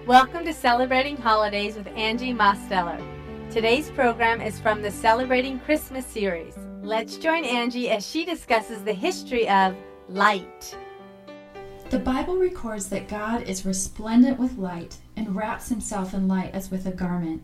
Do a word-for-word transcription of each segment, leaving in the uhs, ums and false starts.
Welcome to Celebrating Holidays with Angie Mosteller. Today's program is from the Celebrating Christmas series. Let's join Angie as she discusses the history of light. The Bible records that God is resplendent with light and wraps himself in light as with a garment.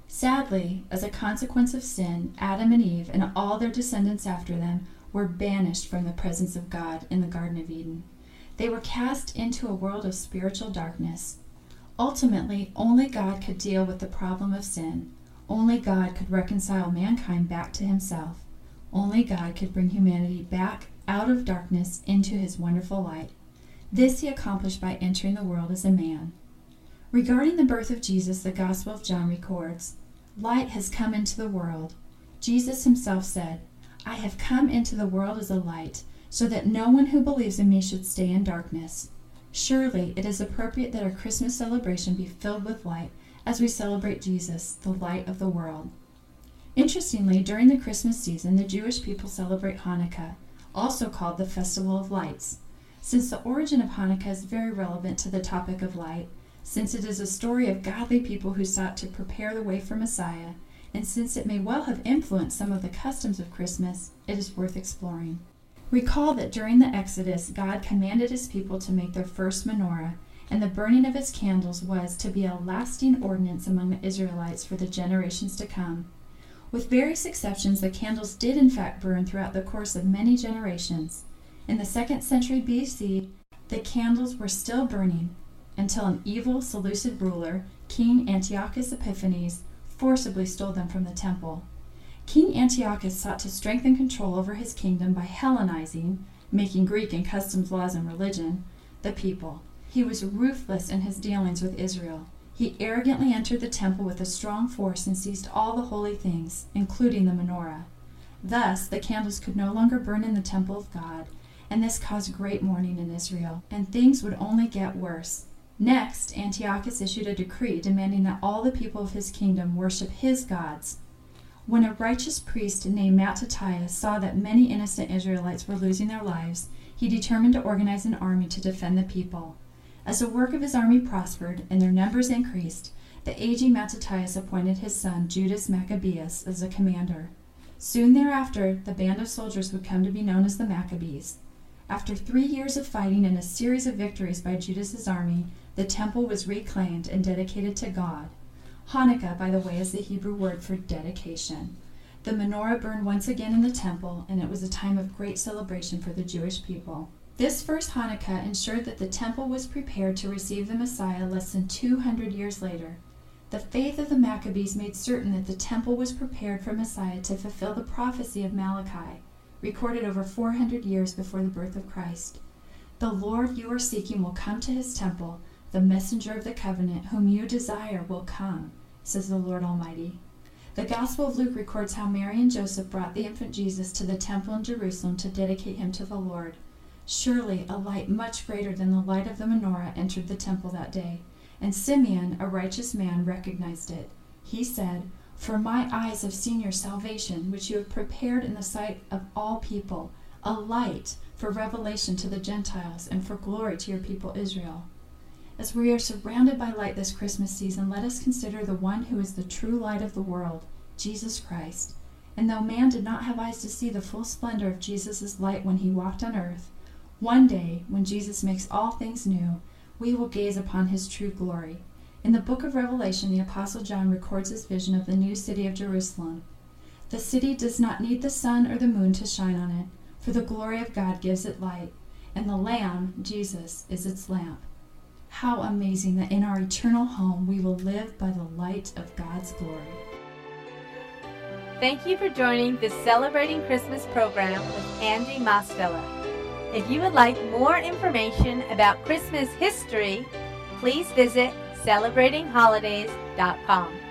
Sadly, as a consequence of sin, Adam and Eve and all their descendants after them were banished from the presence of God in the Garden of Eden. They were cast into a world of spiritual darkness. Ultimately, only God could deal with the problem of sin. Only God could reconcile mankind back to himself. Only God could bring humanity back out of darkness into his wonderful light. This he accomplished by entering the world as a man. Regarding the birth of Jesus, the Gospel of John records, "Light has come into the world." Jesus himself said, "I have come into the world as a light, so that no one who believes in me should stay in darkness." Surely it is appropriate that our Christmas celebration be filled with light as we celebrate Jesus, the light of the world. Interestingly, during the Christmas season, the Jewish people celebrate Hanukkah, also called the Festival of Lights. Since the origin of Hanukkah is very relevant to the topic of light, since it is a story of godly people who sought to prepare the way for Messiah, and since it may well have influenced some of the customs of Christmas, it is worth exploring. Recall that during the Exodus, God commanded his people to make their first menorah, and the burning of its candles was to be a lasting ordinance among the Israelites for the generations to come. With various exceptions, the candles did in fact burn throughout the course of many generations. In the second century B C, the candles were still burning until an evil Seleucid ruler, King Antiochus Epiphanes, forcibly stole them from the temple. King Antiochus sought to strengthen control over his kingdom by Hellenizing, making Greek in customs, laws, and religion, the people. He was ruthless in his dealings with Israel. He arrogantly entered the temple with a strong force and seized all the holy things, including the menorah. Thus, the candles could no longer burn in the temple of God, and this caused great mourning in Israel, and things would only get worse. Next, Antiochus issued a decree demanding that all the people of his kingdom worship his gods. When a righteous priest named Mattathias saw that many innocent Israelites were losing their lives, he determined to organize an army to defend the people. As the work of his army prospered and their numbers increased, the aging Mattathias appointed his son Judas Maccabeus as a commander. Soon thereafter, the band of soldiers would come to be known as the Maccabees. After three years of fighting and a series of victories by Judas's army, the temple was reclaimed and dedicated to God. Hanukkah, by the way, is the Hebrew word for dedication. The menorah burned once again in the temple, and it was a time of great celebration for the Jewish people. This first Hanukkah ensured that the temple was prepared to receive the Messiah less than two hundred years later. The faith of the Maccabees made certain that the temple was prepared for Messiah to fulfill the prophecy of Malachi, recorded over four hundred years before the birth of Christ. "The Lord you are seeking will come to his temple. The messenger of the covenant whom you desire will come, says the Lord Almighty." The Gospel of Luke records how Mary and Joseph brought the infant Jesus to the temple in Jerusalem to dedicate him to the Lord. Surely a light much greater than the light of the menorah entered the temple that day, and Simeon, a righteous man, recognized it. He said, "For my eyes have seen your salvation, which you have prepared in the sight of all people, a light for revelation to the Gentiles and for glory to your people Israel." As we are surrounded by light this Christmas season, let us consider the one who is the true light of the world, Jesus Christ. And though man did not have eyes to see the full splendor of Jesus' light when he walked on earth, one day, when Jesus makes all things new, we will gaze upon his true glory. In the book of Revelation, the Apostle John records his vision of the new city of Jerusalem. "The city does not need the sun or the moon to shine on it, for the glory of God gives it light, and the Lamb, Jesus, is its lamp." How amazing that in our eternal home we will live by the light of God's glory. Thank you for joining this Celebrating Christmas program with Angie Mosteller. If you would like more information about Christmas history, please visit celebrating holidays dot com.